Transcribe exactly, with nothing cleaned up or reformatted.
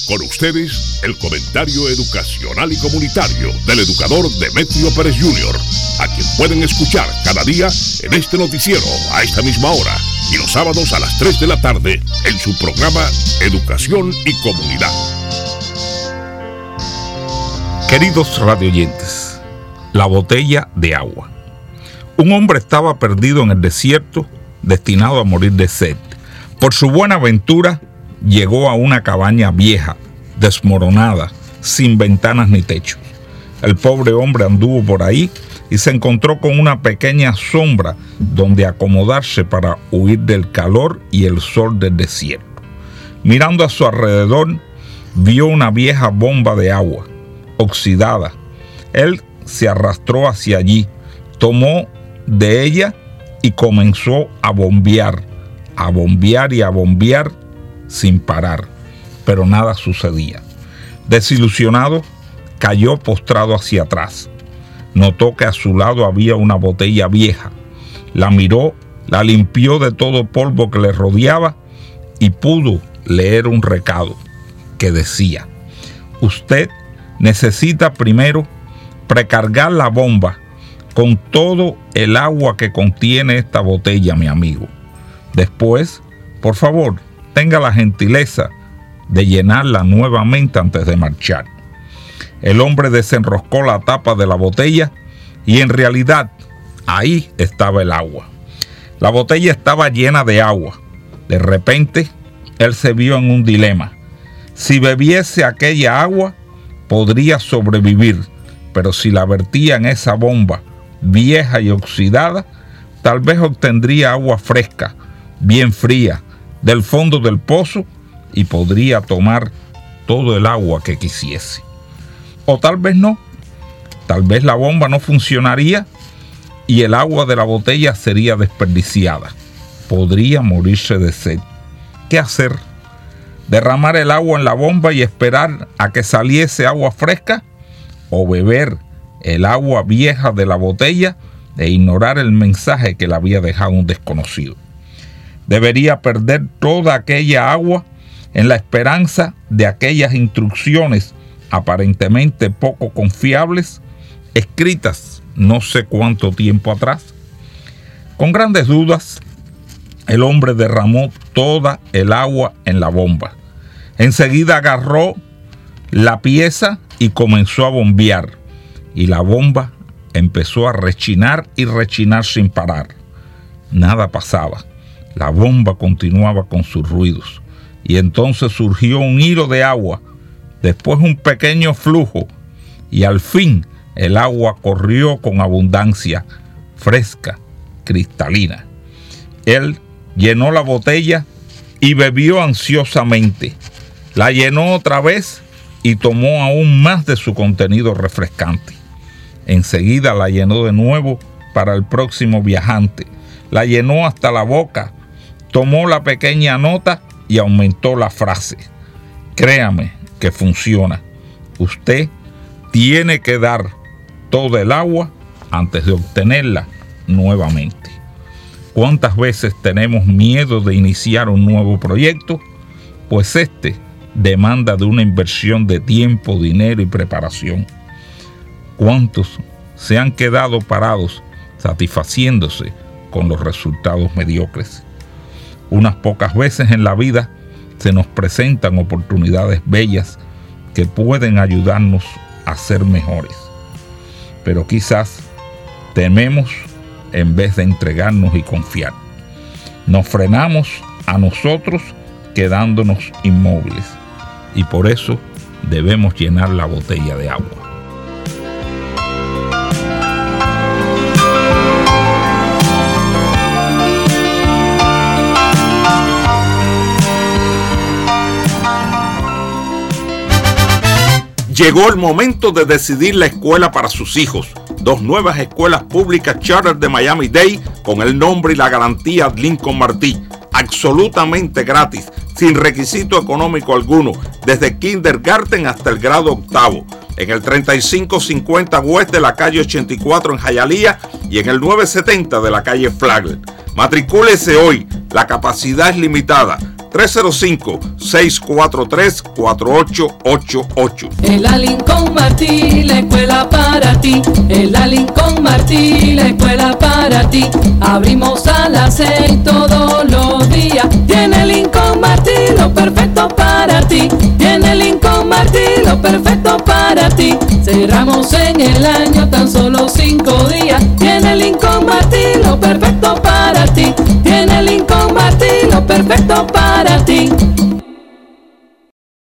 Con ustedes, el comentario educacional y comunitario del educador Demetrio Pérez junior, a quien pueden escuchar cada día en este noticiero a esta misma hora y los sábados a las tres de la tarde en su programa Educación y Comunidad. Queridos radioyentes, la botella de agua. Un hombre estaba perdido en el desierto, destinado a morir de sed. Por su buena ventura, llegó a una cabaña vieja, desmoronada, sin ventanas ni techo. El pobre hombre anduvo por ahí y se encontró con una pequeña sombra donde acomodarse para huir del calor y el sol del desierto. Mirando a su alrededor, vio una vieja bomba de agua, oxidada. Él se arrastró hacia allí, tomó de ella y comenzó a bombear, a bombear y a bombear sin parar, pero nada sucedía. Desilusionado, cayó postrado hacia atrás. Notó que a su lado había una botella vieja. La miró, la limpió de todo polvo que le rodeaba y pudo leer un recado que decía: usted necesita primero precargar la bomba con todo el agua que contiene esta botella, mi amigo. Después, por favor, tenga la gentileza de llenarla nuevamente antes de marchar. El hombre desenroscó la tapa de la botella y en realidad ahí estaba el agua. La botella estaba llena de agua. De repente, él se vio en un dilema. Si bebiese aquella agua, podría sobrevivir, pero si la vertía en esa bomba vieja y oxidada, tal vez obtendría agua fresca, bien fría, del fondo del pozo y podría tomar todo el agua que quisiese. O tal vez no, tal vez la bomba no funcionaría y el agua de la botella sería desperdiciada. Podría morirse de sed. ¿Qué hacer? ¿Derramar el agua en la bomba y esperar a que saliese agua fresca? ¿O beber el agua vieja de la botella e ignorar el mensaje que le había dejado un desconocido? Debería perder toda aquella agua en la esperanza de aquellas instrucciones aparentemente poco confiables, escritas no sé cuánto tiempo atrás. Con grandes dudas, el hombre derramó toda el agua en la bomba. Enseguida agarró la pieza y comenzó a bombear, y la bomba empezó a rechinar y rechinar sin parar. Nada pasaba. La bomba continuaba con sus ruidos, y entonces surgió un hilo de agua, después un pequeño flujo, y al fin el agua corrió con abundancia, fresca, cristalina. Él llenó la botella y bebió ansiosamente. La llenó otra vez y tomó aún más de su contenido refrescante. Enseguida la llenó de nuevo para el próximo viajante. La llenó hasta la boca. Tomó la pequeña nota y aumentó la frase. Créame que funciona. Usted tiene que dar todo el agua antes de obtenerla nuevamente. ¿Cuántas veces tenemos miedo de iniciar un nuevo proyecto? Pues este demanda de una inversión de tiempo, dinero y preparación. ¿Cuántos se han quedado parados satisfaciéndose con los resultados mediocres? Unas pocas veces en la vida se nos presentan oportunidades bellas que pueden ayudarnos a ser mejores. Pero quizás tememos en vez de entregarnos y confiar. Nos frenamos a nosotros quedándonos inmóviles y por eso debemos llenar la botella de agua. Llegó el momento de decidir la escuela para sus hijos. Dos nuevas escuelas públicas charter de Miami-Dade con el nombre y la garantía Lincoln Martí. Absolutamente gratis, sin requisito económico alguno, desde kindergarten hasta el grado octavo. En el treinta y cinco cincuenta West de la calle ochenta y cuatro en Hialeah y en el nueve setenta de la calle Flagler. Matricúlese hoy, la capacidad es limitada. tres cero cinco, seis cuatro tres, cuatro ocho ocho ocho. En la Lincoln Martí, la escuela para ti. En la Lincoln Martí, la escuela para ti. Abrimos a las seis todos los días. Tiene Lincoln Martí lo perfecto para ti. Tiene Lincoln Martí lo perfecto para ti. Cerramos en el año tan solo cinco días.